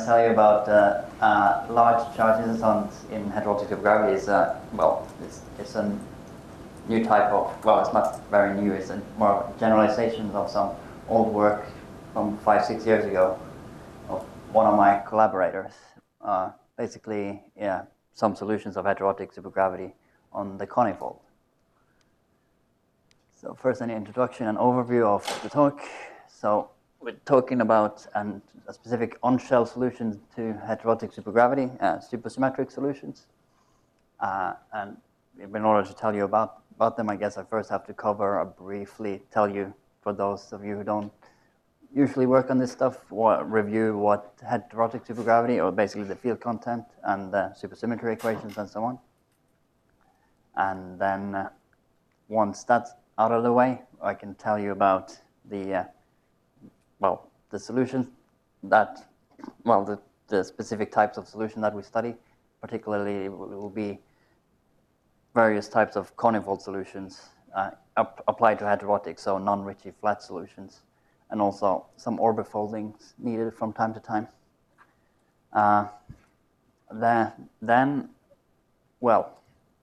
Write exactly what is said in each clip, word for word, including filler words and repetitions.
to tell you about uh, uh, large charge insertons in hadrotic supergravity. Is uh, well, it's, it's a new type of, well, it's not very new, it's a more generalization of some old work from five, six years ago of one of my collaborators. Uh, basically, yeah, some solutions of hadrotic supergravity on the conifold. So first, an introduction and overview of the talk. So we're talking about an, a specific on-shell solution to hadrotic supergravity, uh, supersymmetric solutions. Uh, and in order to tell you about, about them, I guess I first have to cover or briefly tell you, for those of you who don't usually work on this stuff, what, review what hadrotic supergravity, or basically the field content and the supersymmetry equations and so on. And then uh, once that's out of the way, I can tell you about the uh, well, the solutions that, well, the, the specific types of solution that we study. Particularly, it will be various types of conifold solutions uh, ap applied to hadrotic, so non-Ricci flat solutions, and also some orbifoldings needed from time to time. Uh, then, then, well,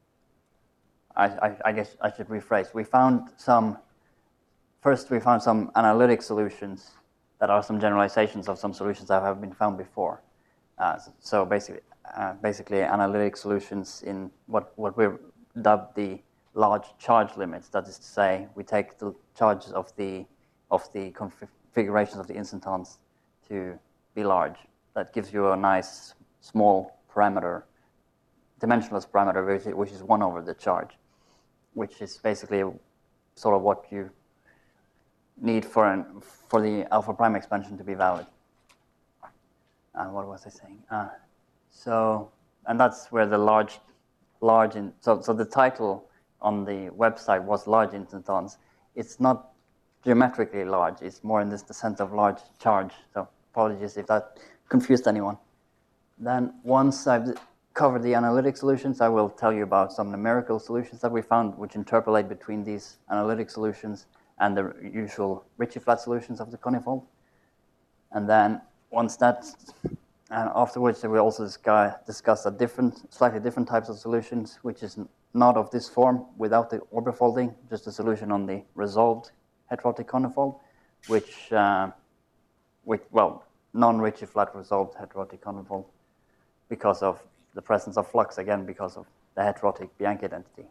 I, I, I guess I should rephrase. We found some, first we found some analytic solutions that are some generalizations of some solutions that have been found before. Uh, so basically, uh, basically analytic solutions in what, what we've dubbed the large charge limits. That is to say, we take the charges of the, of the configurations of the instantons to be large. That gives you a nice small parameter, dimensionless parameter, which, which is one over the charge, which is basically sort of what you need for an, for the alpha prime expansion to be valid. And uh, what was I saying? Uh, so, and that's where the large, large in, so, so the title on the website was large instantons. It's not geometrically large, it's more in this the sense of large charge. So apologies if that confused anyone. Then once I've covered the analytic solutions, I will tell you about some numerical solutions that we found which interpolate between these analytic solutions and the usual Ricci flat solutions of the conifold. And then once that, and afterwards we also discuss, discuss a different, slightly different types of solutions, which is not of this form without the orbifolding, just a solution on the resolved hadrotic conifold, which, uh, which well, non-Ricci flat resolved hadrotic conifold because of the presence of flux, again, because of the hadrotic Bianchi identity.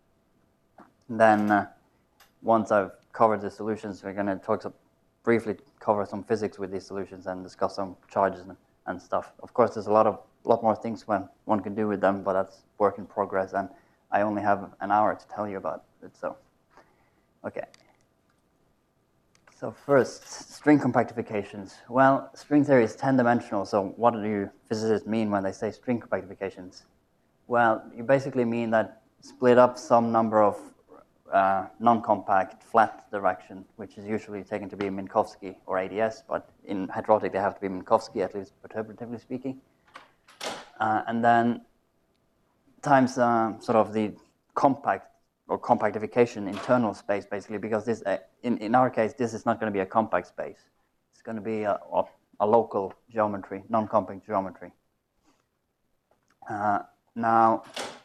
Then uh, once I've covered the solutions, we're going to talk some, briefly cover some physics with these solutions and discuss some charges and, and stuff. Of course, there's a lot of lot more things one, one can do with them, but that's work in progress, and I only have an hour to tell you about it, so. Okay. So first, string compactifications. Well, string theory is ten-dimensional, so what do you physicists mean when they say string compactifications? Well, you basically mean that split up some number of uh, non-compact flat direction, which is usually taken to be Minkowski or A D S, but in hadrotic they have to be Minkowski, at least perturbatively speaking. Uh, and then times uh, sort of the compact or compactification internal space, basically, because this, uh, in, in our case, this is not going to be a compact space. It's going to be a, a, a local geometry, non-compact geometry. Uh, now,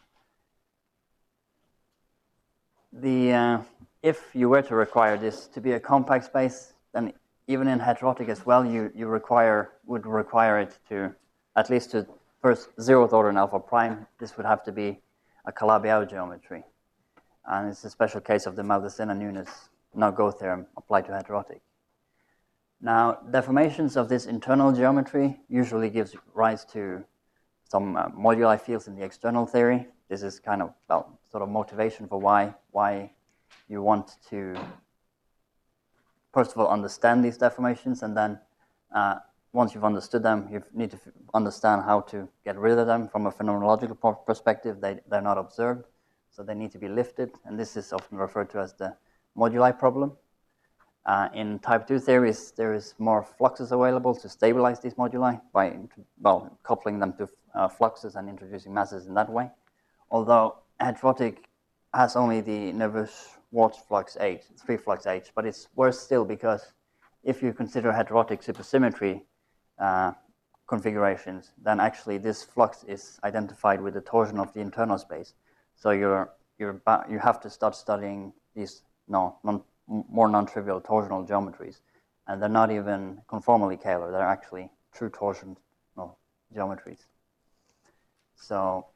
the, uh, if you were to require this to be a compact space, then even in hadrotic as well, you, you require, would require it to, at least to first zeroth order in alpha prime, this would have to be a Calabi-Yau geometry. And it's a special case of the Maldacena-Nunes no-go theorem applied to hadrotic. Now, deformations of this internal geometry usually gives rise to some uh, moduli fields in the external theory. This is kind of, well, sort of motivation for why, why you want to, first of all, understand these deformations, and then uh, once you've understood them, you need to understand how to get rid of them. From a phenomenological perspective, they, they're not observed. So they need to be lifted, and this is often referred to as the moduli problem. Uh, in type two theories, there is more fluxes available to stabilize these moduli by, well, coupling them to uh, fluxes and introducing masses in that way. Although hadrotic has only the Neveu-Schwarz flux H, three flux H, but it's worse still because if you consider hadrotic supersymmetry, uh, configurations, then actually this flux is identified with the torsion of the internal space. So you're, you're you have to start studying these no, non, more non-trivial torsional geometries. And they're not even conformally Kähler, they're actually true torsional geometries. So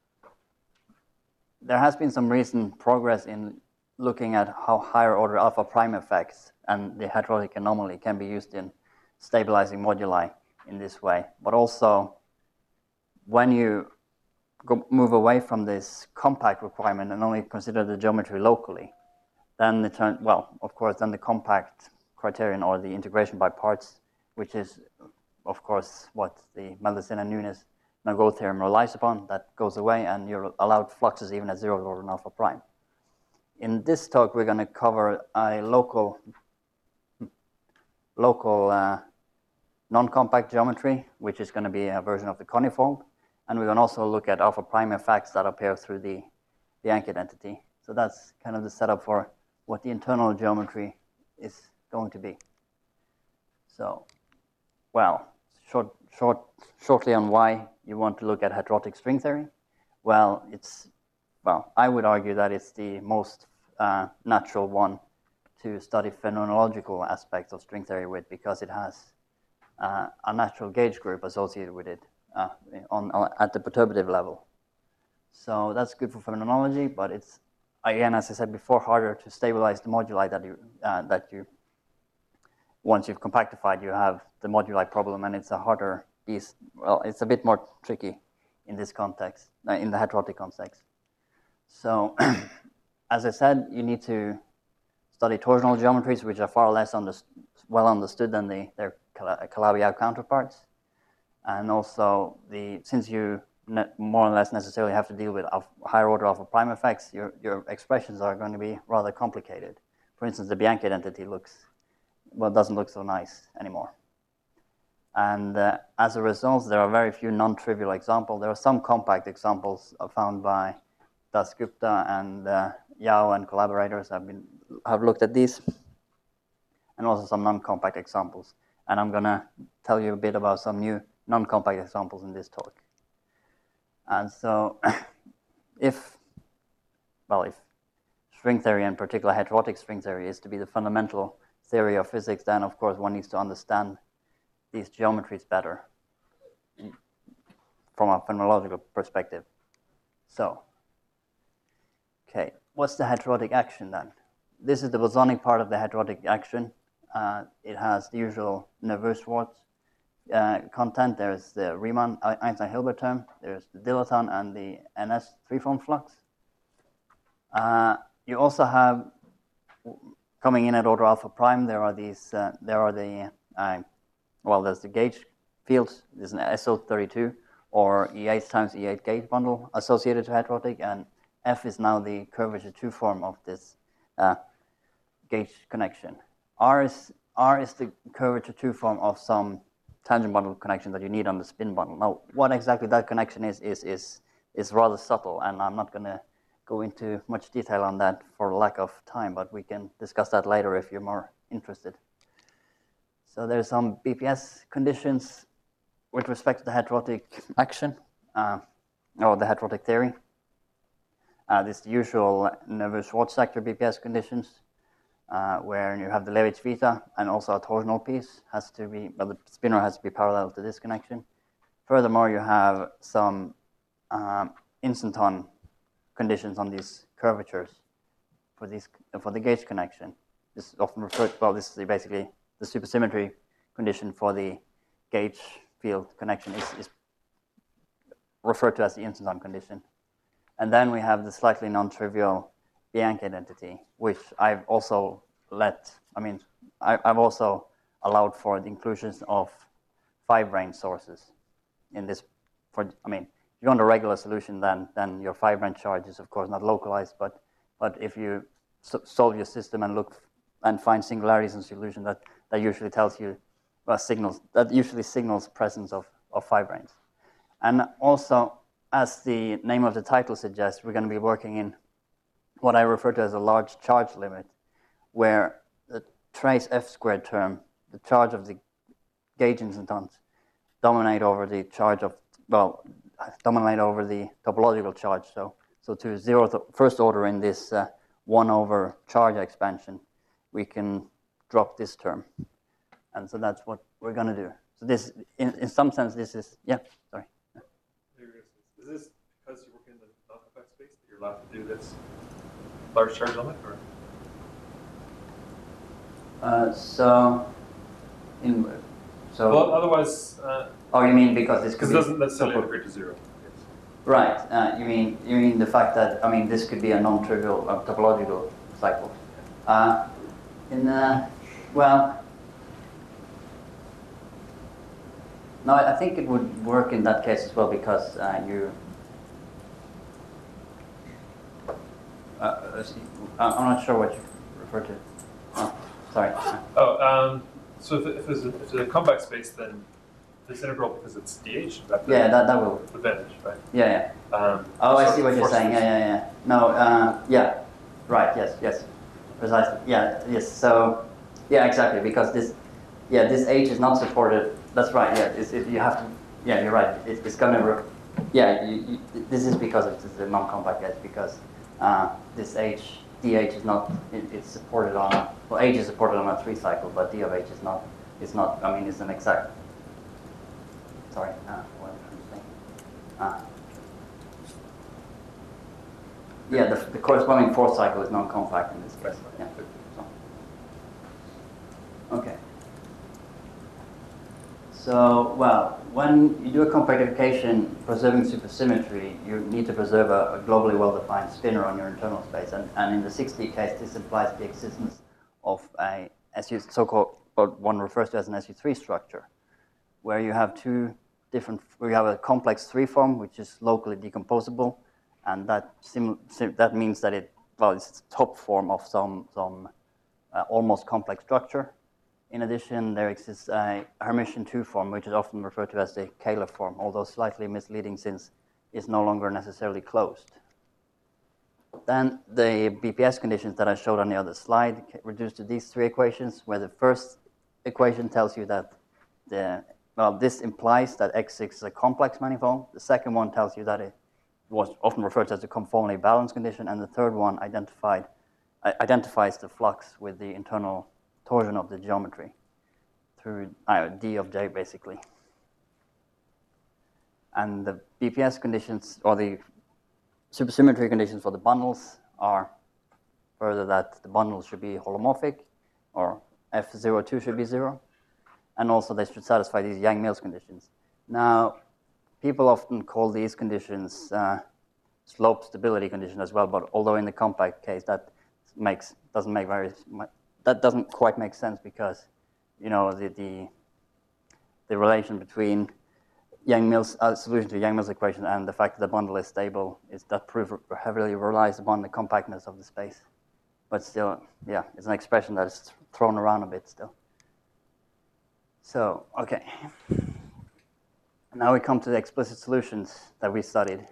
there has been some recent progress in looking at how higher order alpha prime effects and the heterotic anomaly can be used in stabilizing moduli in this way. But also, when you go, move away from this compact requirement and only consider the geometry locally, then the turn, well, of course, then the compact criterion or the integration by parts, which is, of course, what the Mendelssohn and Nunes-Nagot theorem relies upon, that goes away, and you're allowed fluxes even at zero order and alpha prime. In this talk, we're going to cover a local, local uh, non-compact geometry, which is going to be a version of the conifold, and we're going to also look at alpha prime effects that appear through the, the Encke identity. So that's kind of the setup for what the internal geometry is going to be. So, well, short, short, shortly on why you want to look at heterotic string theory. Well, it's, well, I would argue that it's the most uh, natural one to study phenomenological aspects of string theory with, because it has uh, a natural gauge group associated with it uh, on, on at the perturbative level. So that's good for phenomenology, but it's, again, as I said before, harder to stabilize the moduli that you, uh, that you, once you've compactified, you have the moduli problem, and it's a harder piece. Well, it's a bit more tricky in this context, uh, in the heterotic context. So, as I said, you need to study torsional geometries, which are far less under, well understood than the, their Calabi-Yau counterparts. And also, the since you more or less necessarily have to deal with higher order alpha prime effects, your, your expressions are going to be rather complicated. For instance, the Bianchi identity looks, well, doesn't look so nice anymore. And uh, as a result, there are very few non-trivial examples. There are some compact examples found by Dasgupta and uh, Yau and collaborators have been have looked at these, and also some non-compact examples. And I'm going to tell you a bit about some new non-compact examples in this talk. And so, if, well, if string theory, and particular heterotic string theory, is to be the fundamental theory of physics, then of course one needs to understand these geometries better from a phenomenological perspective. So, okay, what's the heterotic action then? This is the bosonic part of the heterotic action. Uh, it has the usual Neveu-Schwarz uh, content. There's the Riemann Einstein-Hilbert term. There's the dilaton and the N S three-form flux. Uh, you also have, coming in at order alpha prime, there are these. Uh, there are the uh, well, there's the gauge fields. There's an S O thirty-two or E eight times E eight gauge bundle associated to heterotic, and F is now the curvature two form of this uh, gauge connection. R is R is the curvature two form of some tangent bundle connection that you need on the spin bundle. Now, what exactly that connection is is is is rather subtle, and I'm not going to go into much detail on that for lack of time, but we can discuss that later if you're more interested. So there's some B P S conditions with respect to the heterotic action, uh, or the heterotic theory. Uh, this is the usual Neveu-Schwarz sector B P S conditions, uh, where you have the Levitz vita and also a torsional piece has to be, well, the spinor has to be parallel to this connection. Furthermore, you have some um, instanton conditions on these curvatures for these for the gauge connection. This is often referred, well, this is basically the supersymmetry condition for the gauge field connection is, is referred to as the instanton condition. And then we have the slightly non-trivial Bianchi identity, which I've also let, I mean, I, I've also allowed for the inclusions of five range sources in this. For, I mean, if you want a regular solution, then then your five range charge is of course not localized, but but if you so solve your system and look and find singularities in solution, that that usually tells you, well, signals that usually signals presence of of five range. And also, as the name of the title suggests, we're going to be working in what I refer to as a large charge limit, where the trace F squared term, the charge of the gauge instantons, dominate over the charge of, well, dominate over the topological charge. So, so to zero th first order in this uh, one over charge expansion, we can drop this term. And so that's what we're going to do. So this, in, in some sense, this is, yeah, sorry. Is this because you work in the non-compact space that you're allowed to do this large charge limit? Or? Uh, so, in, so. Well, otherwise. Uh, oh, you mean because this Because it doesn't necessarily integrate to zero. Yes. Right. Uh, you mean you mean the fact that, I mean, this could be a non-trivial uh, topological cycle. Uh, in uh, well. No, I think it would work in that case as well because uh, you. Uh, I'm not sure what you refer to. Oh, sorry. Oh, um, so if, it, if, it's a, if it's a compact space, then this integral, because it's D H, that yeah, that that will advantage, right? Yeah, yeah. Um, oh, I so see what you're saying. Yeah, yeah, yeah. No, uh, yeah, right. Yes, yes, precisely. Yeah, yes. So, yeah, exactly. Because this, yeah, this H is not supported. That's right. Yeah, it's, it, you have to. Yeah, you're right. It, it's gonna. Re yeah, you, you, this is because it's a non-compact edge because uh, this H, D H is not. It, it's supported on. A, well, H is supported on a three cycle, but D of H is not. It's not. I mean, it's an exact. Sorry. Uh, what am I trying to say? Uh, yeah, the, the corresponding fourth cycle is non-compact in this case. Yeah. So. Okay. So, well, when you do a compactification preserving supersymmetry, you need to preserve a, a globally well-defined spinor on your internal space. And, and in the six D case, this implies the existence of a S U, so-called, what one refers to as an S U three structure, where you have two different, where you have a complex three form, which is locally decomposable, and that sim, sim, that means that it, well, it's the top form of some, some uh, almost complex structure. In addition, there exists a Hermitian two form, which is often referred to as the Kähler form, although slightly misleading since it's no longer necessarily closed. Then the B P S conditions that I showed on the other slide reduced to these three equations, where the first equation tells you that the, well, this implies that X six is a complex manifold. The second one tells you that it was often referred to as the conformally balanced condition, and the third one identified, uh, identifies the flux with the internal torsion of the geometry through uh, D of J, basically. And the B P S conditions, or the supersymmetry conditions for the bundles are further that the bundles should be holomorphic, or F zero two should be zero, and also they should satisfy these Yang-Mills conditions. Now, people often call these conditions uh, slope stability conditions as well, but although in the compact case that makes doesn't make very that doesn't quite make sense because, you know, the the, the relation between Yang-Mills uh, solution to Yang-Mills equation and the fact that the bundle is stable is that proof heavily relies upon the compactness of the space. But still, yeah, it's an expression that is thrown around a bit still. So, okay. Now we come to the explicit solutions that we studied.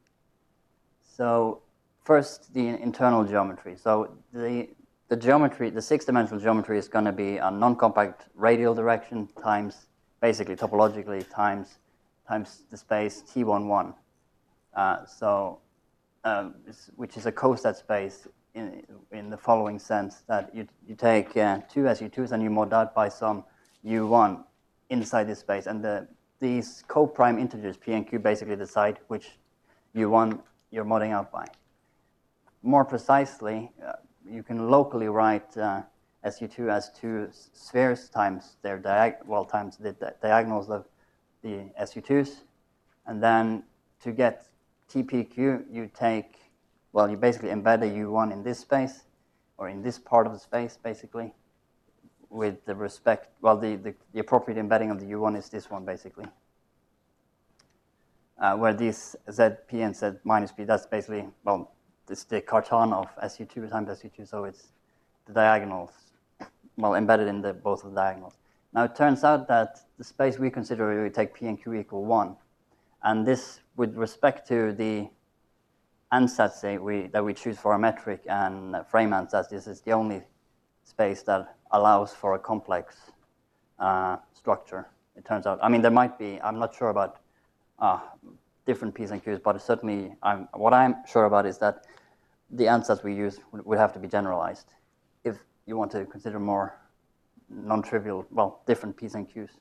So first, the internal geometry. So the The geometry, the six-dimensional geometry is going to be a non-compact radial direction times, basically topologically, times times the space T one one. Uh, so, um, which is a coset space in in the following sense that you you take uh, two S U twos and you mod out by some U one inside this space, and the these co-prime integers P and Q basically decide which U one you're modding out by. More precisely, Uh, you can locally write uh, S U two as two spheres times their diag well times the di diagonals of the S U twos, and then to get T P Q, you take, well, you basically embed a U one in this space, or in this part of the space, basically, with the respect, well, the, the, the appropriate embedding of the U one is this one, basically. Uh, where these Z P and Z minus P, that's basically, well, it's the Cartan of S U two times S U two, so it's the diagonals, well, embedded in the, both of the diagonals. Now, it turns out that the space we consider, we take P and Q equal one. And this, with respect to the ansatz that we, that we choose for our metric and frame ansatz, this is the only space that allows for a complex uh, structure it turns out. I mean, there might be, I'm not sure about uh, different P's and Q's, but certainly I'm, what I'm sure about is that the ansatz we use would, would have to be generalized if you want to consider more non-trivial, well, different P's and Q's.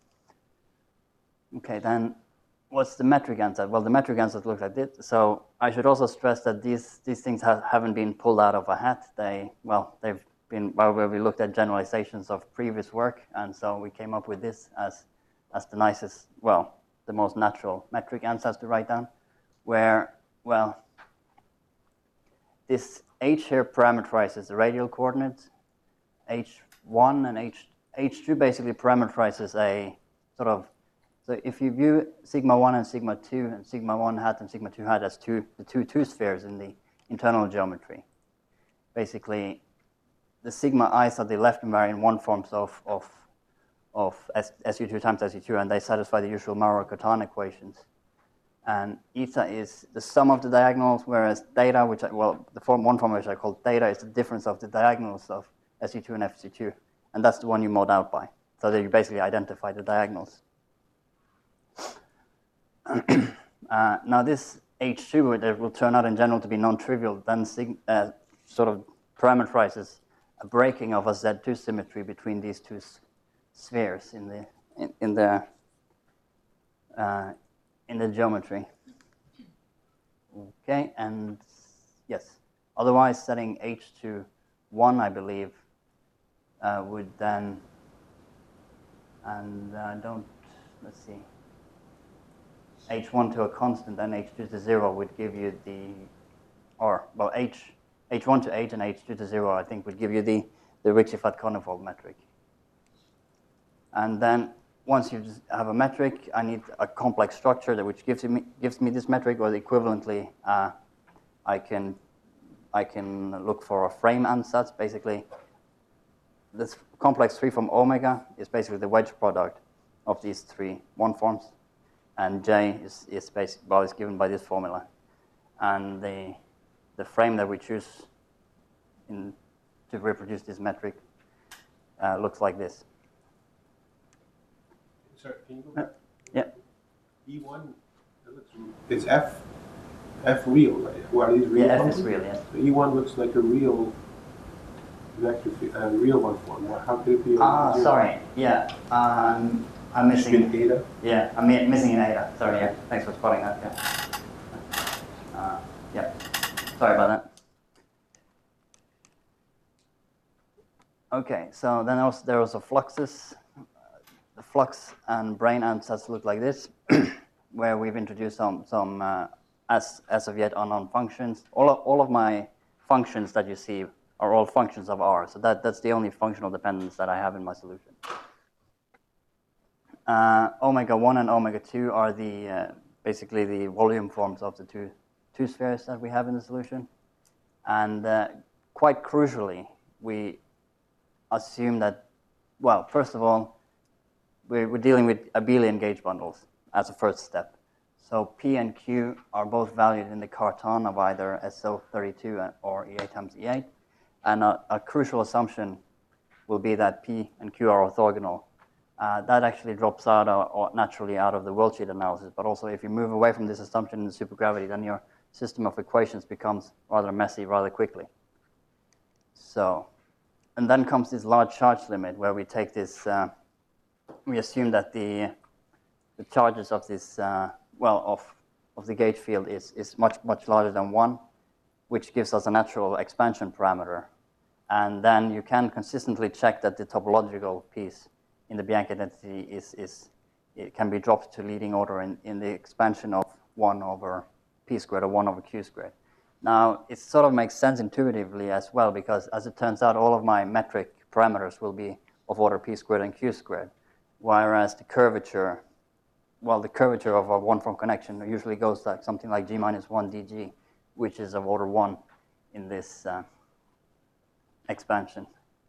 Okay, then what's the metric ansatz? Well, the metric ansatz looks like this. So I should also stress that these, these things have, haven't been pulled out of a hat. They, well, they've been, well, where we looked at generalizations of previous work, and so we came up with this as, as the nicest, well, the most natural metric ansatz to write down, where, well, this h here parameterizes the radial coordinates, h one and h, h2 basically parameterizes a sort of, so if you view sigma one and sigma two, and sigma one hat and sigma two hat as two, the two two spheres in the internal geometry, basically the sigma i's are the left invariant one forms of, of, of S U two times S U two, and they satisfy the usual Maurer-Cartan equations. And eta is the sum of the diagonals, whereas theta, which I, well, the form, one form which I call theta is the difference of the diagonals of S U two and F C two, and that's the one you mod out by, so that you basically identify the diagonals. uh, now this H two, that will turn out in general to be non-trivial, then sig uh, sort of parameterizes a breaking of a Z two symmetry between these two spheres in the in, in the uh, in the geometry. Okay, and yes, otherwise setting H to one, I believe, uh, would then, and uh, don't, let's see, H one to a constant and H two to zero would give you the, or, well, H, H1 to eight and H two to zero, I think, would give you the, the Ricci-Fat-Konnefold metric. And then once you have a metric, I need a complex structure that which gives me, gives me this metric, or equivalently, uh, I can I can look for a frame ansatz. Basically, this complex three from omega is basically the wedge product of these three one forms, and J is is basically, well, is given by this formula, and the the frame that we choose in to reproduce this metric uh, looks like this. Sorry, can you go back? Yeah. E one, it looks, it's F, F real, right? What are these real? Yeah, F functions? is real, yes. So E one looks like a real vector, uh, real one form. How could it be? Ah, sorry. Yeah, um, I'm missing. Eta? Yeah, I'm mi missing an eta. Sorry. Yeah. Thanks for spotting that. Yeah. Uh, yeah. Sorry about that. Okay. So then also there was a fluxus. The flux and brane ansatz look like this, where we've introduced some some uh, as as of yet unknown functions. All of, all of my functions that you see are all functions of R. So that that's the only functional dependence that I have in my solution. Uh, omega one and omega two are the uh, basically the volume forms of the two two spheres that we have in the solution, and uh, quite crucially, we assume that, well, first of all, we're, we're dealing with abelian gauge bundles as a first step. So P and Q are both valued in the Cartan of either S O thirty-two or E eight times E eight, and a, a crucial assumption will be that P and Q are orthogonal. Uh, that actually drops out uh, or naturally out of the worldsheet analysis, but also if you move away from this assumption in the supergravity, then your system of equations becomes rather messy rather quickly. So, and then comes this large charge limit where we take this, uh, we assume that the, the charges of this, uh, well, of, of the gauge field is, is much, much larger than one, which gives us a natural expansion parameter. And then you can consistently check that the topological piece in the Bianchi identity is, is it can be dropped to leading order in, in the expansion of one over p squared or one over q squared. Now, it sort of makes sense intuitively as well, because as it turns out, all of my metric parameters will be of order p squared and q squared, whereas the curvature, well, the curvature of a one-form connection usually goes like something like g minus one dg, which is of order one in this uh, expansion.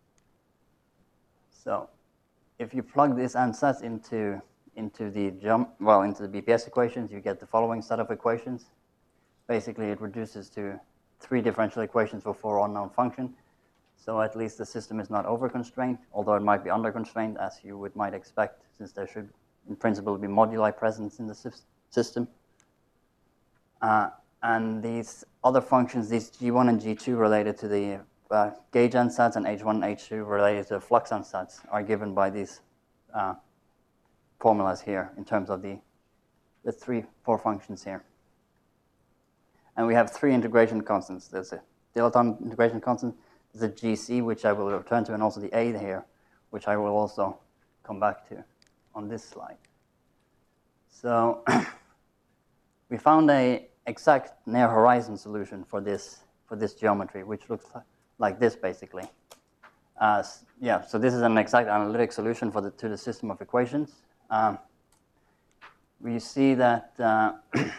So if you plug this ansatz into into the jump, well, into the B P S equations, you get the following set of equations. Basically, it reduces to three differential equations for four unknown functions. So at least the system is not over-constrained, although it might be under-constrained, as you would might expect, since there should, in principle, be moduli present in the system. Uh, and these other functions, these G one and G two related to the uh, gauge ansatz and H one and H two related to the flux ansatz, are given by these uh, formulas here in terms of the, the three, four functions here. And we have three integration constants. There's a dilaton integration constant, the G C, which I will return to, and also the A here, which I will also come back to on this slide. So we found a exact near horizon solution for this for this geometry, which looks like this basically. Uh, yeah, so this is an exact analytic solution for the to the system of equations. Um, we see that uh,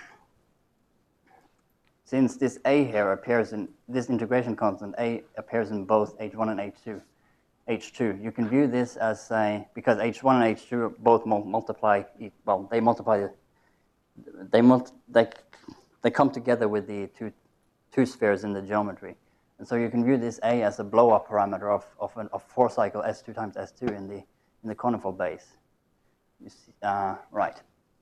since this A here appears in this integration constant, A appears in both H one and H two, H two, you can view this as a, because H one and H two both multiply, well, they multiply, they, multi, they, they come together with the two, two spheres in the geometry. And so you can view this A as a blow-up parameter of, of, an, of four cycle S two times S two in the, in the conical base. You see, uh, right.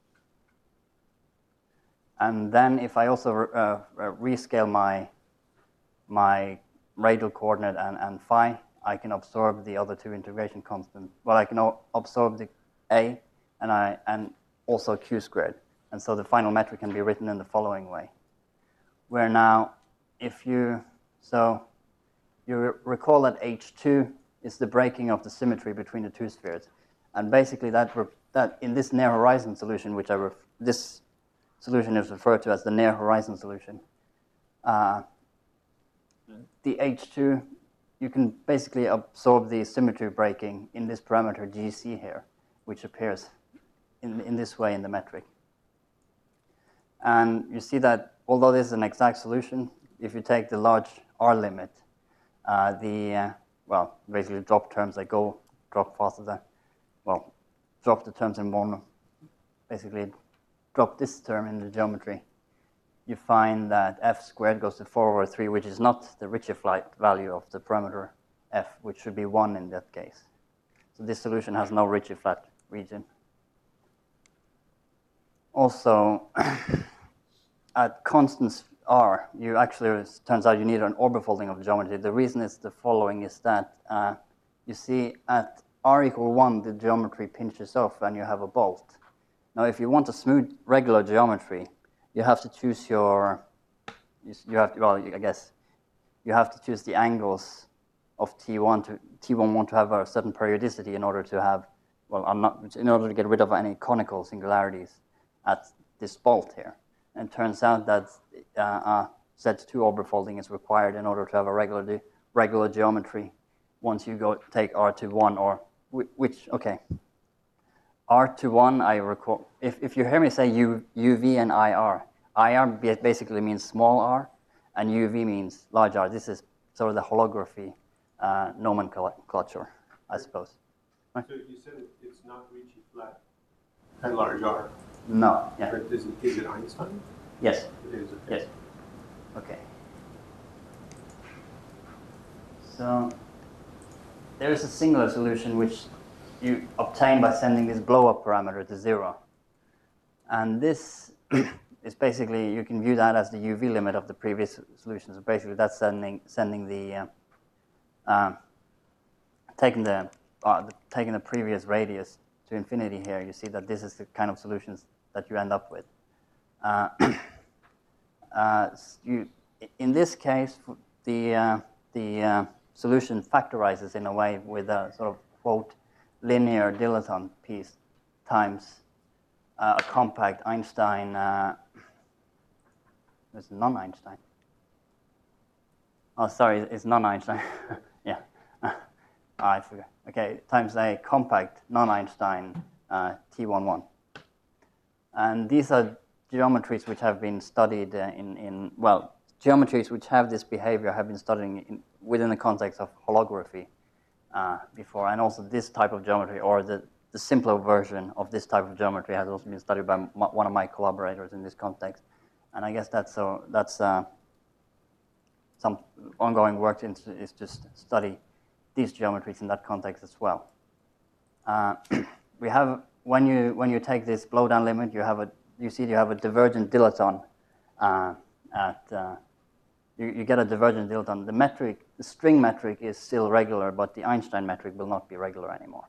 And then if I also uh, rescale my, my radial coordinate and, and phi, I can absorb the other two integration constants. Well, I can absorb the A and, I, and also Q squared. And so the final metric can be written in the following way. Where now, if you, so you recall that H two is the breaking of the symmetry between the two spheres. And basically that, that in this near horizon solution, which I, ref, this solution is referred to as the near horizon solution. Uh, the H two, you can basically absorb the symmetry breaking in this parameter G C here, which appears in, in this way in the metric. And you see that although this is an exact solution, if you take the large R limit, uh, the, uh, well, basically drop terms that go, drop faster than, well, drop the terms in one, basically drop this term in the geometry, you find that f squared goes to four over three, which is not the Ritchie-Flight value of the parameter f, which should be one in that case. So this solution has no Ritchie-Flight region. Also, at constants r, you actually, it turns out you need an orbifolding of the geometry. The reason is the following, is that uh, you see at r equal one, the geometry pinches off and you have a bolt. Now, if you want a smooth regular geometry, you have to choose your, you have to, well, I guess, you have to choose the angles of T one to, T one want to have a certain periodicity in order to have, well, I'm not, in order to get rid of any conical singularities at this bolt here. And it turns out that uh, uh, Z two orbifolding is required in order to have a regular, regular geometry once you go take R to one, or which, okay. R to one, I recall, if, if you hear me say U, UV and I R, I R basically means small r, and U V means large R. This is sort of the holography uh, nomenclature, I suppose. So you said it, it's not Ritchie-Flat at large R. No, yeah. But is it, is it Einstein? Yes. It is, okay. Yes. Okay. So there is a singular solution which you obtain by sending this blow-up parameter to zero. And this is basically, you can view that as the U V limit of the previous solution. So basically that's sending, sending the, uh, uh, taking, the, uh, the, taking the previous radius to infinity here. You see that this is the kind of solutions that you end up with. Uh, uh, you, in this case, the, uh, the uh, solution factorizes in a way with a sort of, quote, linear dilaton piece times uh, a compact Einstein, uh, it's non-Einstein. Oh, sorry, it's non-Einstein. Yeah, oh, I forgot. Okay, times a compact non-Einstein uh, T eleven. And these are geometries which have been studied uh, in, in, well, geometries which have this behavior have been studied in, within the context of holography. Uh, before, and also this type of geometry, or the, the simpler version of this type of geometry, has also been studied by m one of my collaborators in this context. And I guess that's so. That's uh, some ongoing work into, is to study these geometries in that context as well. Uh, we have, when you, when you take this blowdown limit, you have a, you see you have a divergent dilaton uh, at, uh, you, you get a divergent dilaton. The metric, the string metric is still regular, but the Einstein metric will not be regular anymore.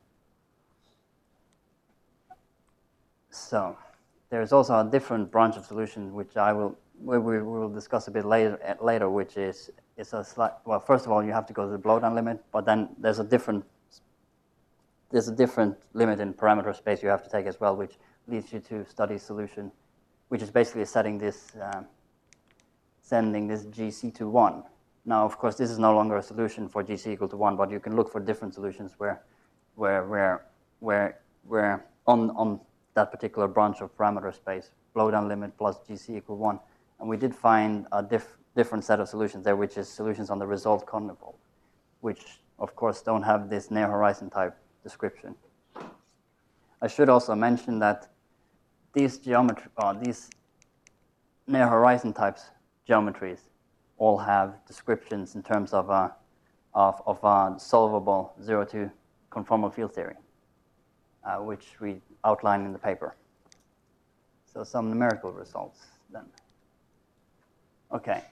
So there's also a different branch of solution, which I will, we, we will discuss a bit later, later which is, is a slight, well, first of all, you have to go to the blowdown limit, but then there's a different, there's a different limit in parameter space you have to take as well, which leads you to study solution, which is basically setting this, um, sending this G C to one. Now, of course, this is no longer a solution for G C equal to one, but you can look for different solutions where, where, where, where, where on, on that particular branch of parameter space, blowdown limit plus G C equal one. And we did find a diff different set of solutions there, which is solutions on the result conivolt, which, of course, don't have this near horizon type description. I should also mention that these geometry, uh, these near horizon types geometries all have descriptions in terms of uh, of, of uh, solvable zero two conformal field theory, uh, which we outline in the paper. So some numerical results then. Okay.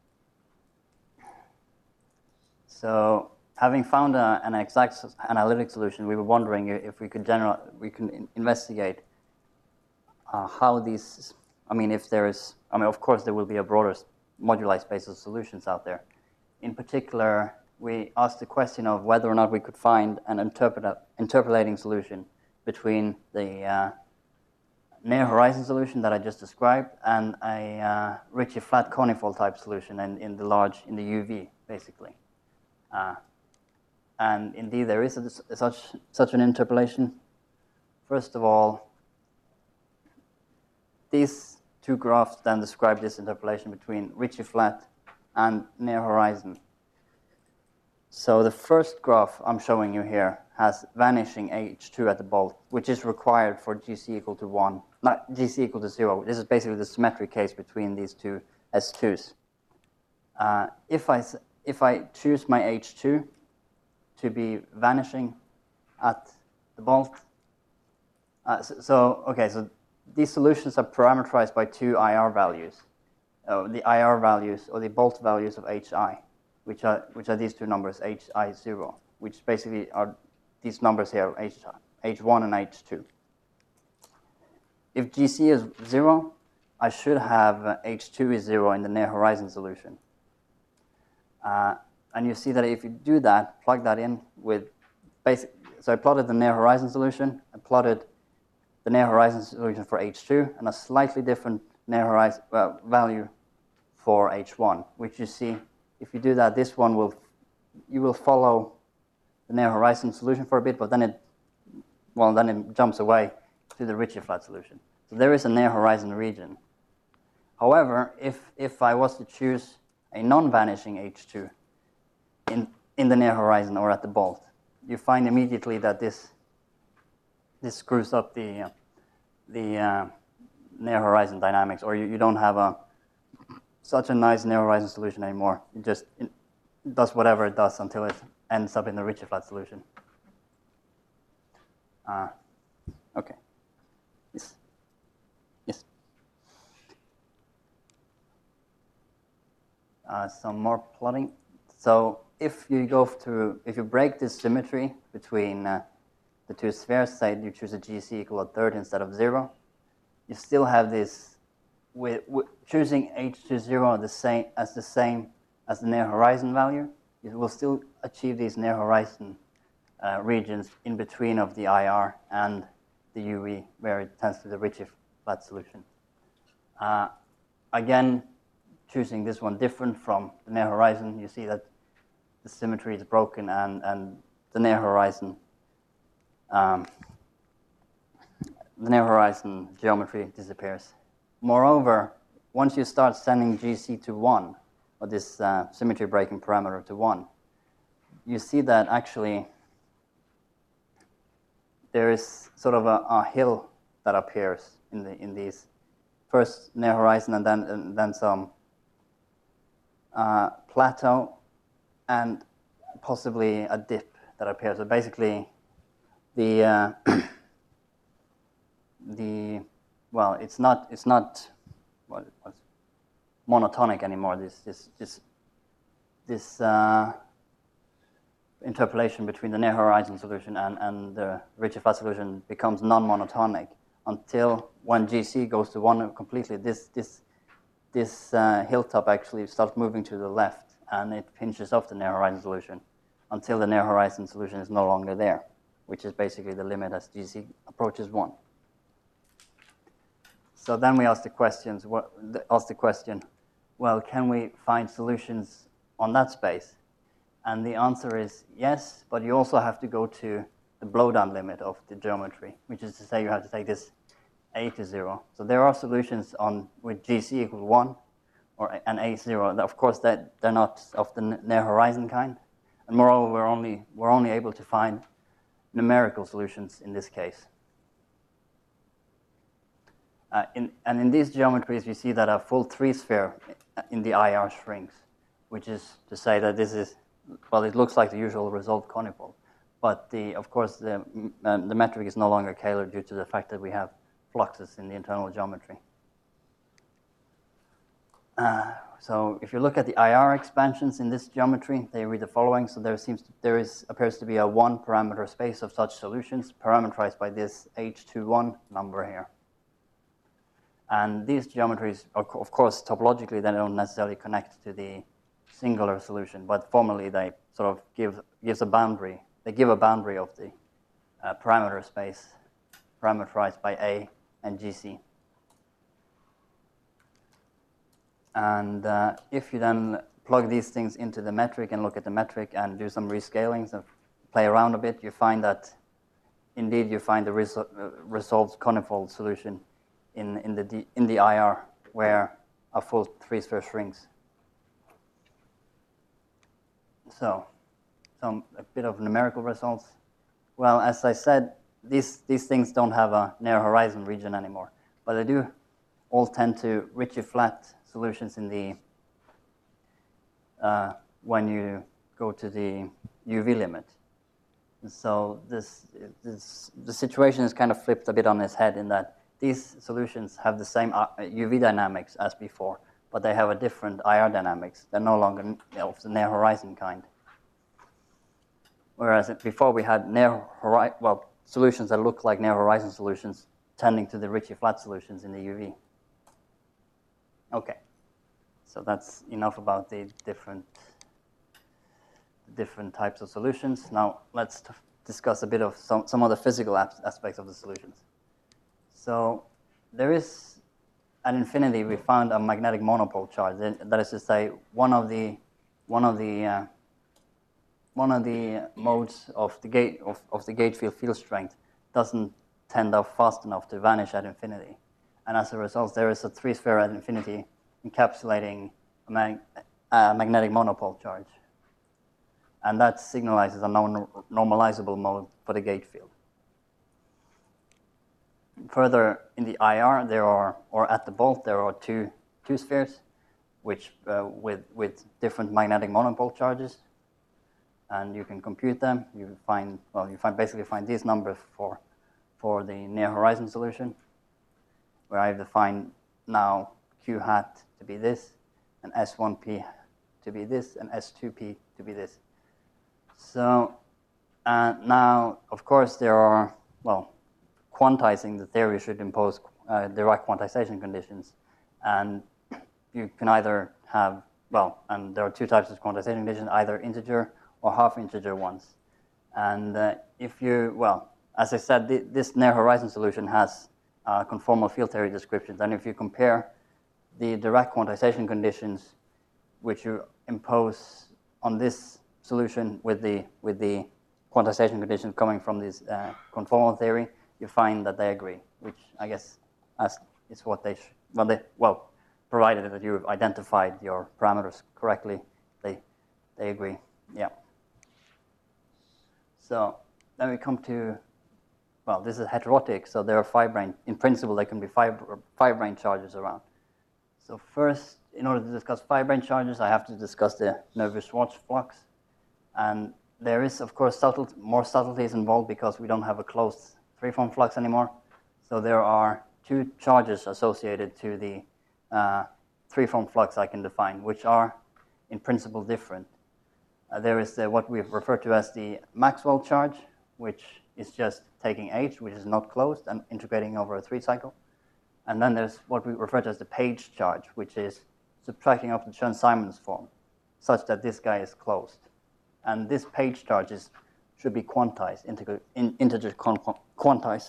So having found a, an exact analytic solution, we were wondering if we could general we can in investigate uh, how these. I mean, if there is. I mean, of course, there will be a broader moduli space of solutions out there. In particular, we asked the question of whether or not we could find an interpret interpolating solution between the uh, near horizon solution that I just described and a uh, Ricci flat conifold type solution in, in the large, in the U V, basically. Uh, and indeed, there is a, such, such an interpolation. First of all, these two graphs then describe this interpolation between Ricci flat and near horizon. So the first graph I'm showing you here has vanishing H two at the bolt, which is required for G C equal to one, not G C equal to zero. This is basically the symmetric case between these two S twos. Uh, if I if I choose my H two to be vanishing at the bolt, uh, so, so okay, so these solutions are parameterized by two I R values, uh, the I R values or the bolt values of Hi, which are which are these two numbers Hi zero, which basically are these numbers here, H, H one and H two. If G C is zero, I should have uh, H two is zero in the near horizon solution. Uh, and you see that if you do that, plug that in with basic. So I plotted the near horizon solution. I plotted the near horizon solution for H two and a slightly different near horizon uh, value for H one, which you see, if you do that, this one will, you will follow the near horizon solution for a bit, but then it, well, then it jumps away to the Ricci flat solution. So there is a near horizon region. However, if, if I was to choose a non-vanishing H two in, in the near horizon or at the bolt, you find immediately that this, this screws up the, uh, the uh, near horizon dynamics, or you, you don't have a, such a nice near horizon solution anymore. It just it does whatever it does until it ends up in the Ricci flat solution. Uh, okay. Yes. Yes. Uh, some more plotting. So if you go through, if you break this symmetry between uh, the two spheres, say you choose a G C equal a third instead of zero, you still have this, with, with choosing H two zero the same, as the same as the near horizon value, you will still achieve these near horizon uh, regions in between of the I R and the U V, where it tends to the Ricci flat solution. Uh, again, choosing this one different from the near horizon, you see that the symmetry is broken and, and the near horizon um, the near horizon geometry disappears. Moreover, once you start sending G C to one, or this uh, symmetry breaking parameter to one, you see that actually there is sort of a, a hill that appears in the in these first near horizon and then and then some uh, plateau, and possibly a dip that appears. So basically, the uh, the well, it's not it's not what what's monotonic anymore. This this this this uh, interpolation between the near horizon solution and and the Ricci flat solution becomes non-monotonic until when G C goes to one completely. This this this uh, hilltop actually starts moving to the left, and it pinches off the near horizon solution until the near horizon solution is no longer there, which is basically the limit as G C approaches one. So then we ask the questions. What, ask the question, well, can we find solutions on that space? And the answer is yes, but you also have to go to the blowdown limit of the geometry, which is to say you have to take this A to zero. So there are solutions on with G C equals one or an A zero. Of course, that they're not of the near horizon kind, and moreover, we're only we're only able to find numerical solutions in this case. Uh, in, and in these geometries, you see that a full three-sphere in the I R shrinks, which is to say that this is, well, it looks like the usual resolved conifold. But the, of course, the, um, the metric is no longer Kähler due to the fact that we have fluxes in the internal geometry. Uh, so if you look at the I R expansions in this geometry, they read the following. So there seems to, there is appears to be a one-parameter space of such solutions parameterized by this H twenty-one number here. And these geometries, of course, topologically, they don't necessarily connect to the singular solution, but formally they sort of give gives a boundary. They give a boundary of the uh, parameter space parameterized by A and G C. And uh, if you then plug these things into the metric and look at the metric and do some rescalings and play around a bit, you find that indeed you find the resol uh, resolved conifold solution in in the D, in the I R where a full three-sphere shrinks. So, some a bit of numerical results. Well, as I said, these these things don't have a near horizon region anymore, but they do all tend to Ricci flat solutions in the uh, when you go to the U V limit. And so this this the situation is kind of flipped a bit on its head in that these solutions have the same U V dynamics as before, but they have a different I R dynamics. They're no longer of the near horizon kind. Whereas before we had near horizon, well, solutions that look like near horizon solutions tending to the Ricci flat solutions in the U V. Okay, so that's enough about the different different types of solutions. Now let's t discuss a bit of some, some of the physical aspects of the solutions. So there is, at infinity, we found a magnetic monopole charge. That is to say, one of the one of the uh, one of the modes of the gate of, of the gauge field field strength doesn't tend out fast enough to vanish at infinity, and as a result, there is a three-sphere at infinity encapsulating a, mag a magnetic monopole charge, and that signalizes a non normalizable mode for the gauge field. Further, in the I R, there are, or at the bolt, there are two two spheres, which uh, with with different magnetic monopole charges, and you can compute them. You find well, you find basically find these numbers for for the near horizon solution, where I've defined now Q hat to be this, and S one P to be this, and S two P to be this. So uh, now, of course, there are well. Quantizing the theory should impose uh, direct quantization conditions, and you can either have, well, and there are two types of quantization conditions, either integer or half integer ones. And uh, if you, well, as I said, th this near horizon solution has uh, conformal field theory descriptions, and if you compare the direct quantization conditions which you impose on this solution with the, with the quantization conditions coming from this uh, conformal theory, you find that they agree, which I guess as is what they, sh well, they, well, provided that you've identified your parameters correctly, they, they agree, yeah. So then we come to, well, this is heterotic, so there are five brane, in principle there can be five, five brane charges around. So first, in order to discuss firebrain charges, I have to discuss the Navier-Schwarz flux. And there is, of course, subtle, more subtleties involved because we don't have a closed free-form flux anymore. So there are two charges associated to the uh, free-form flux I can define, which are in principle different. Uh, there is the, what we refer to as the Maxwell charge, which is just taking H, which is not closed, and integrating over a three cycle. And then there's what we refer to as the Page charge, which is subtracting off the Chern-Simons form, such that this guy is closed. And this Page charge is, should be quantized, integer, in, integer quantized.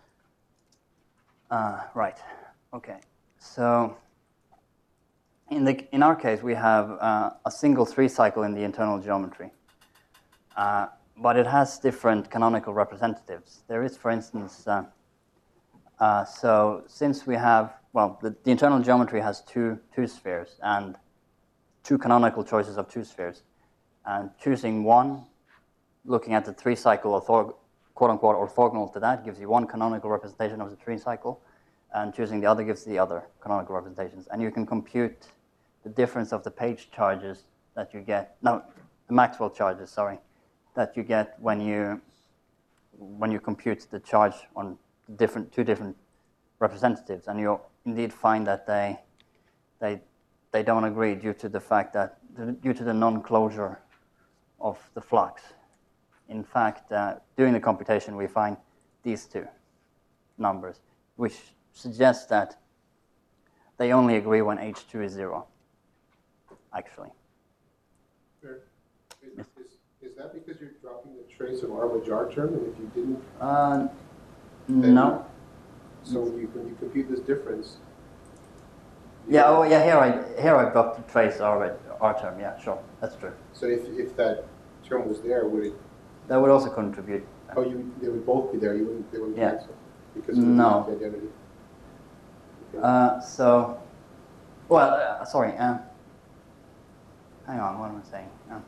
Uh, right, okay. So in, the, in our case, we have uh, a single three cycle in the internal geometry. Uh, but it has different canonical representatives. There is, for instance, uh, uh, so since we have, well, the, the internal geometry has two, two spheres and two canonical choices of two spheres. And choosing one, looking at the three cycle, orthog quote-unquote orthogonal to that, gives you one canonical representation of the three cycle, and choosing the other gives the other canonical representations. And you can compute the difference of the Page charges that you get, no, the Maxwell charges, sorry, that you get when you when you compute the charge on different two different representatives, and you'll indeed find that they they they don't agree due to the fact that due to the non-closure of the flux. In fact, uh, doing the computation, we find these two numbers, which suggests that they only agree when H two is zero. Actually. Sure. Is, is, is that because you're dropping the trace of R with jar term, and if you didn't? Uh, no. So when you, when you compute this difference. Yeah. Oh, yeah. Here I here I got the trace R R term. Yeah, sure, that's true. So if if that term was there, would it? That would also contribute. Oh, you they would both be there. You wouldn't. They wouldn't Yeah. cancel because of No. the identity. Okay. Uh, so, well, uh, sorry. Um, hang on. What am I saying? Um,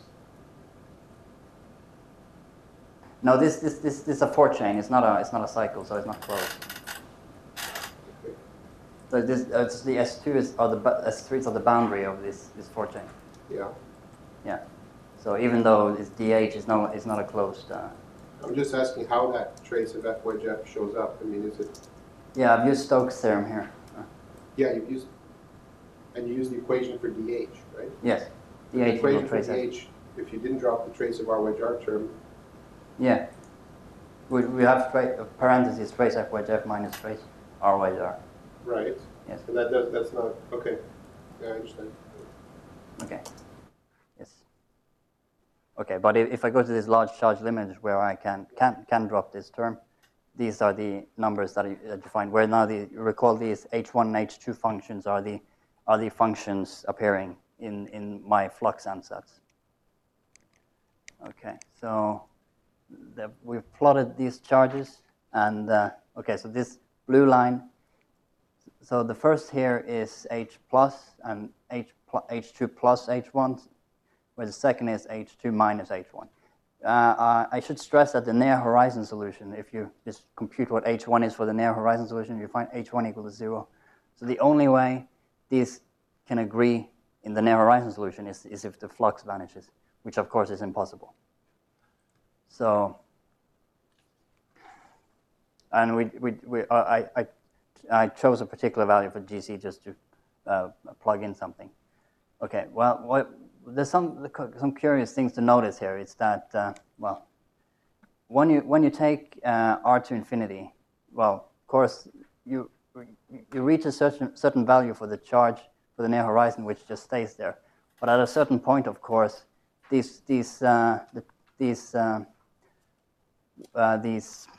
no, this this this this is a four chain. It's not a it's not a cycle, so it's not closed. Okay. So this uh, it's the S two is or the S three is the boundary of this this four chain. Yeah. Yeah. So even though it's D H is no it's not a closed. Uh, I'm just asking how that trace of F wedge F shows up. I mean, is it? yeah, I've used Stokes' theorem here. Uh, Yeah, you've used, and you use the equation for D H, right? yes. The D H equation equal for trace D F. H, if you didn't drop the trace of R wedge R term, Yeah. We we have tra parentheses trace F wedge F minus trace R wedge R. right? Yes. And that does, that's not, okay. Yeah, I understand. Okay. Yes. Okay, but if, if I go to this large charge limit where I can can can drop this term, these are the numbers that you, that you find. Where now the you recall these H one and H two functions are the are the functions appearing in in my flux ansatz. Okay, so the, we've plotted these charges, and uh, okay, so this blue line. So the first here is H plus and H pl H two plus H one, where the second is H two minus H one. Uh, uh, I should stress that the near horizon solution, if you just compute what H one is for the near horizon solution, you find H one equal to zero. So the only way these can agree in the near horizon solution is, is if the flux vanishes, which of course is impossible. So, and we, we, we uh, I, I, I chose a particular value for G C just to uh, plug in something. Okay, well, what, there's some some curious things to notice here. It's that, uh, well, when you when you take uh, R to infinity, well, of course, you you reach a certain certain value for the charge for the near horizon, which just stays there. But at a certain point, of course, these these uh, the, these uh, uh, these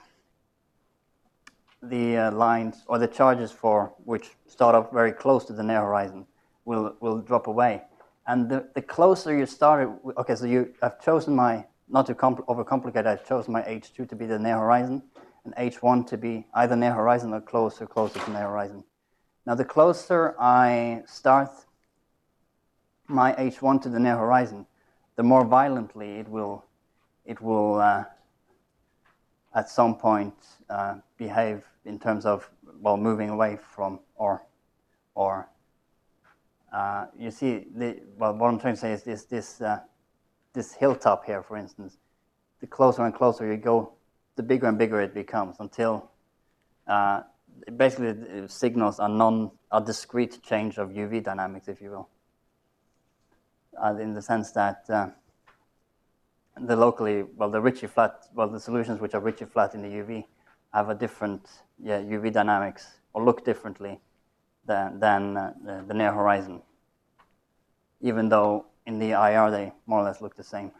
the uh, lines or the charges for which start up very close to the near horizon will will drop away. And the, the closer you started, okay, so you I've chosen my, not to overcomplicate, I've chosen my H two to be the near horizon and H one to be either near horizon or closer, closer to near horizon. Now the closer I start my H one to the near horizon, the more violently it will, it will uh, at some point uh, behave in terms of, well, moving away from or, or Uh, you see, the, well, what I'm trying to say is this, this, uh, this hilltop here, for instance, the closer and closer you go, the bigger and bigger it becomes until uh, basically it signals a non, a discrete change of U V dynamics, if you will, uh, in the sense that uh, the locally, well, the Ritchie flat, well, the solutions which are Ritchie flat in the U V have a different, yeah, U V dynamics or look differently than, than uh, the, the near horizon, even though in the I R they more or less look the same.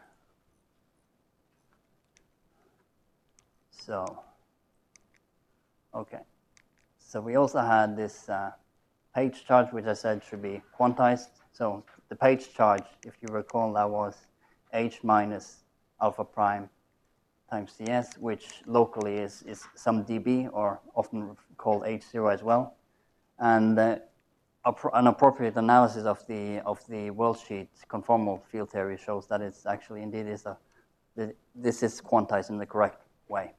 So, okay. So we also had this uh, page charge, which I said should be quantized. So the page charge, if you recall, that was H minus alpha prime times Cs, which locally is, is some dB, or often called H zero as well. And uh, an appropriate analysis of the of the worldsheet conformal field theory shows that it's actually indeed is a this is quantized in the correct way.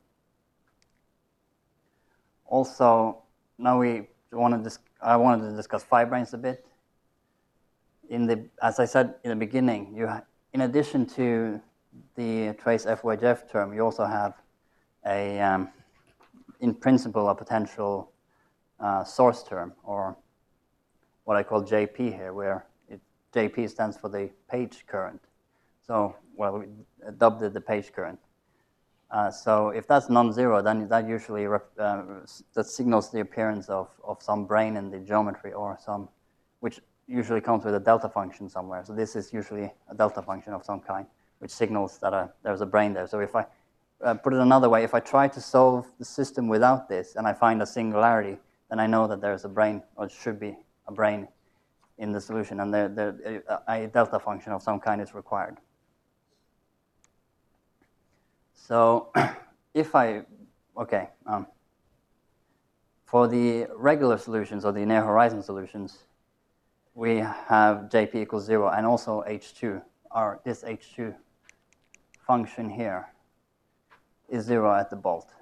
Also, now we want to I wanted to discuss fibranes a bit. In the as I said in the beginning, you in addition to the trace F wedge F term, you also have a um, in principle a potential uh, source term, or what I call J P here, where it, J P stands for the page current. So, well, we dubbed it the page current. Uh, so if that's non-zero, then that usually rep, uh, that signals the appearance of, of some brane in the geometry, or some, which usually comes with a delta function somewhere. So this is usually a delta function of some kind, which signals that a, there's a brane there. So if I uh, put it another way, if I try to solve the system without this and I find a singularity, then I know that there's a brane, or it should be a brane in the solution, and there, there, a delta function of some kind is required. So if I, okay, um, for the regular solutions, or the near horizon solutions, we have J P equals zero, and also H two, or this H two function here is zero at the bolt.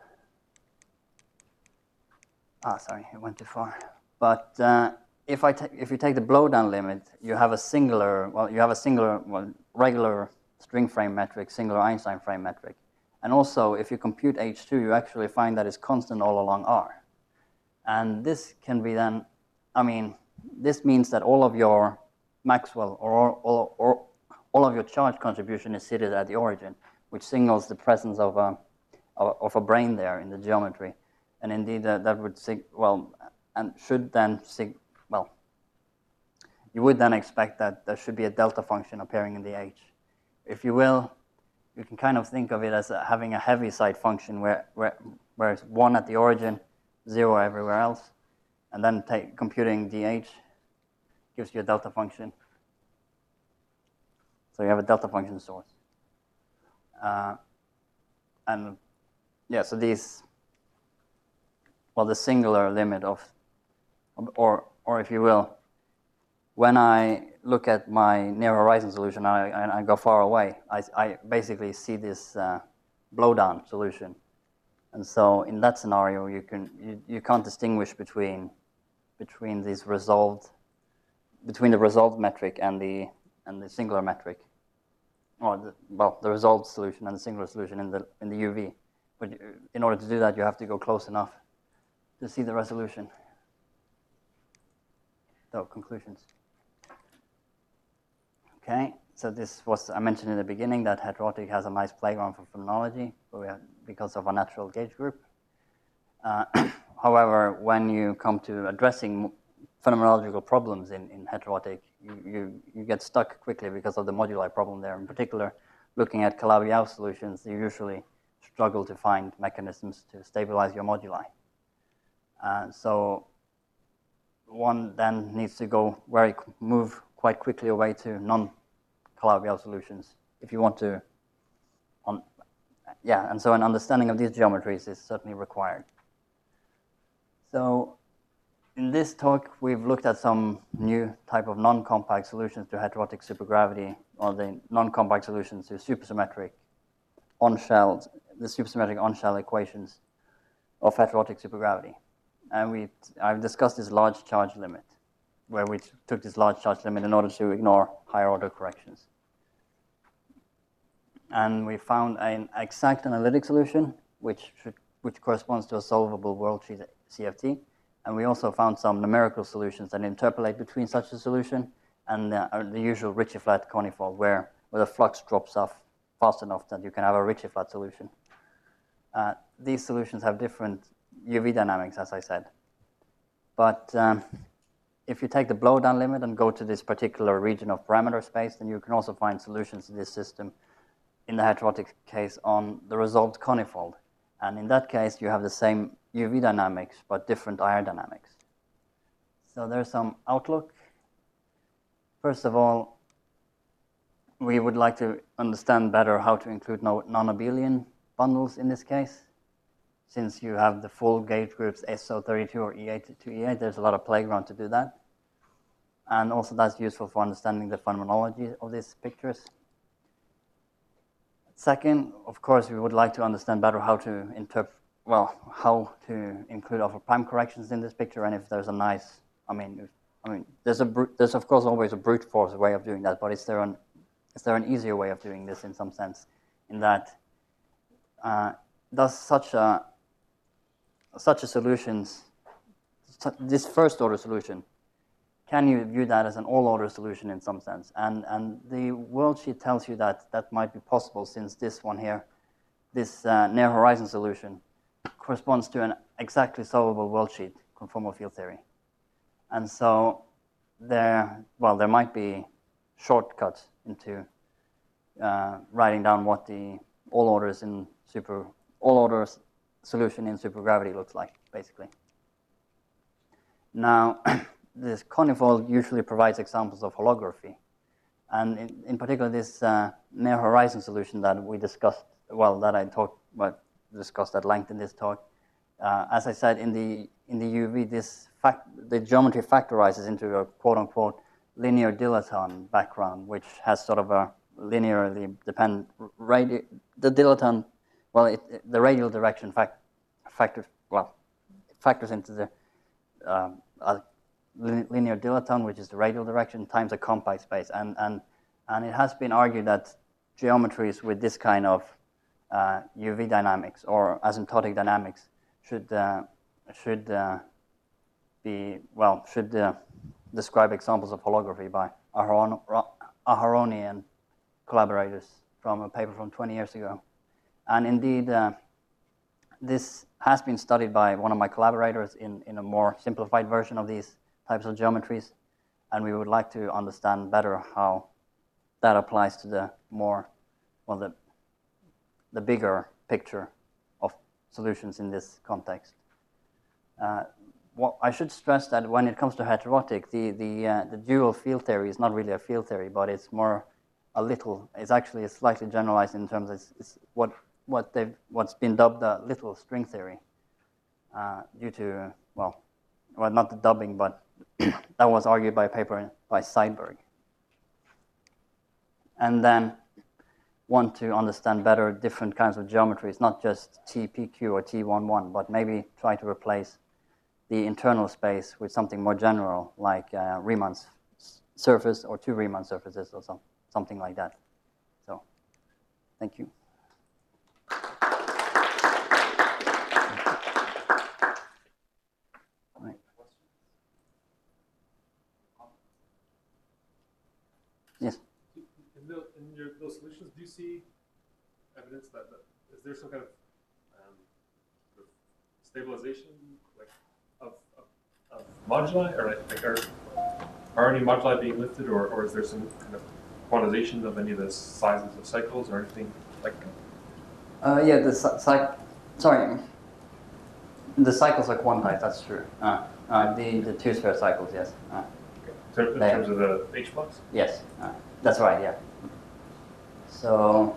Ah, sorry, it went too far. But uh, if I if you take the blowdown limit, you have a singular, well, you have a singular, well, regular string frame metric, singular Einstein frame metric. And also, if you compute H two, you actually find that it's constant all along R. And this can be then, I mean, this means that all of your Maxwell, or all, or all of your charge contribution is seated at the origin, which signals the presence of a, of a brane there in the geometry. And indeed, uh, that would, sig well, and should then, sig well, you would then expect that there should be a delta function appearing in the H. If you will, you can kind of think of it as a, having a Heaviside function where, where, where it's one at the origin, zero everywhere else, and then take, computing D H gives you a delta function. So you have a delta function source. Uh, and yeah, so these, well, the singular limit of, or, or if you will, when I look at my near horizon solution, I, I, I go far away, I, I basically see this uh, blowdown solution. And so in that scenario, you, can, you, you can't distinguish between, between these resolved, between the resolved metric and the, and the singular metric. Or, the, well, the resolved solution and the singular solution in the, in the U V. But in order to do that, you have to go close enough to see the resolution. So, conclusions. Okay, so this was, I mentioned in the beginning that heterotic has a nice playground for phenomenology because of a natural gauge group. Uh, however, when you come to addressing phenomenological problems in, in heterotic, you, you, you get stuck quickly because of the moduli problem there. In particular, looking at Calabi-Yau solutions, you usually struggle to find mechanisms to stabilize your moduli. Uh, so one then needs to go very, move quite quickly away to non-Calabi-Yau solutions if you want to, on, yeah, and so an understanding of these geometries is certainly required. So in this talk, we've looked at some new type of non-compact solutions to heterotic supergravity, or the non-compact solutions to supersymmetric on-shell, the supersymmetric on-shell equations of heterotic supergravity. And we, I've discussed this large charge limit. where we took this large charge limit in order to ignore higher order corrections. And we found an exact analytic solution, which, should, which corresponds to a solvable worldsheet C F T. And we also found some numerical solutions that interpolate between such a solution and uh, the usual Ritchie-flat conifold, where, where the flux drops off fast enough that you can have a Ritchie-flat solution. Uh, these solutions have different U V dynamics, as I said. But um, if you take the blowdown limit and go to this particular region of parameter space, then you can also find solutions to this system in the heterotic case on the resolved conifold. And in that case, you have the same U V dynamics, but different I R dynamics. So there's some outlook. First of all, we would like to understand better how to include non-abelian bundles in this case. Since you have the full gauge groups S O thirty-two or E eight to E eight, there's a lot of playground to do that. And also that's useful for understanding the phenomenology of these pictures. Second, of course, we would like to understand better how to interpret, well, how to include alpha prime corrections in this picture, and if there's a nice, I mean, if, I mean, there's a there's of course always a brute force way of doing that, but is there an is there an easier way of doing this in some sense? In that, uh, does such a such a solutions, this first order solution, can you view that as an all-order solution in some sense? And, and the worldsheet tells you that that might be possible, since this one here, this uh, near-horizon solution, corresponds to an exactly solvable worldsheet conformal field theory. And so there, well, there might be shortcuts into uh, writing down what the all orders in super, all orders solution in supergravity looks like, basically. Now, this conifold usually provides examples of holography. And in, in particular, this uh, near-horizon solution that we discussed, well, that I talked, well, discussed at length in this talk. Uh, as I said, in the in the U V, this fact, the geometry factorizes into a quote-unquote linear dilaton background, which has sort of a linearly dependent radi the dilaton. Well, it, it, the radial direction fact, factors well it factors into the um, a linear dilaton, which is the radial direction, times a compact space, and and and it has been argued that geometries with this kind of uh, U V dynamics or asymptotic dynamics should uh, should uh, be well should uh, describe examples of holography by Aharon, Aharoni and collaborators from a paper from twenty years ago. And indeed, uh, this has been studied by one of my collaborators in, in a more simplified version of these types of geometries, and we would like to understand better how that applies to the more, well, the, the bigger picture of solutions in this context. Uh, what I should stress that when it comes to heterotic, the, the, uh, the dual field theory is not really a field theory, but it's more a little, it's actually slightly generalized in terms of it's, it's what what they've what's been dubbed the little string theory, uh, due to well, well not the dubbing, but that was argued by a paper by Seidberg. And then want to understand better different kinds of geometries, not just T P Q or T eleven, but maybe try to replace the internal space with something more general, like uh, Riemann surface or two Riemann surfaces or some, something like that. So, thank you. Yes. In, the, in your, those solutions, do you see evidence that, that is there some kind of, um, sort of stabilization, like of, of, of moduli, or like, like are, are any moduli being lifted, or, or is there some kind of quantization of any of the sizes of cycles or anything like that? Uh, yeah, the cycle. Sorry, the cycles are quantized. That's true. Uh, uh, the the two sphere cycles, yes. Uh, In terms of the H flux? Yes, uh, that's right, yeah. So,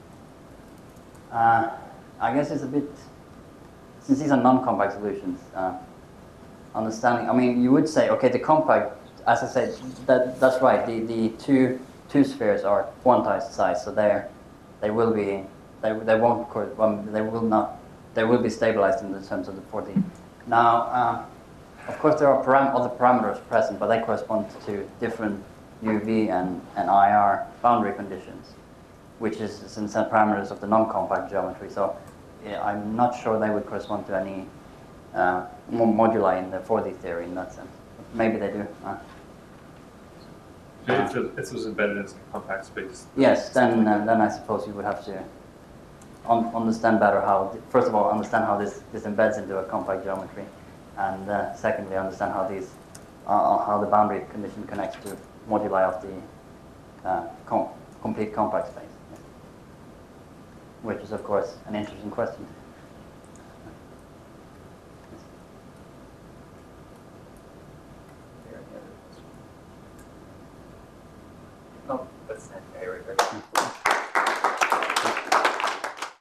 uh, I guess it's a bit, since these are non-compact solutions, uh, understanding, I mean, you would say, okay, the compact, as I said, that, that's right, the, the two, two spheres are quantized size, so they're, they will be, they, they won't, well, they will not, they will be stabilized in the terms of the fourteen. Now, uh, Of course, there are param other parameters present, but they correspond to different U V and, and I R boundary conditions, which is since the parameters of the non-compact geometry. So yeah, I'm not sure they would correspond to any uh, moduli in the four D theory in that sense. Maybe they do. Uh, If it, it was embedded in some compact space. yes, then uh, then I suppose you would have to un understand better how, first of all, understand how this, this embeds into a compact geometry, and uh, secondly, understand how these uh, how the boundary condition connects to moduli of the uh, com complete compact space, yes. Which is, of course, an interesting question. Oh, that's that area.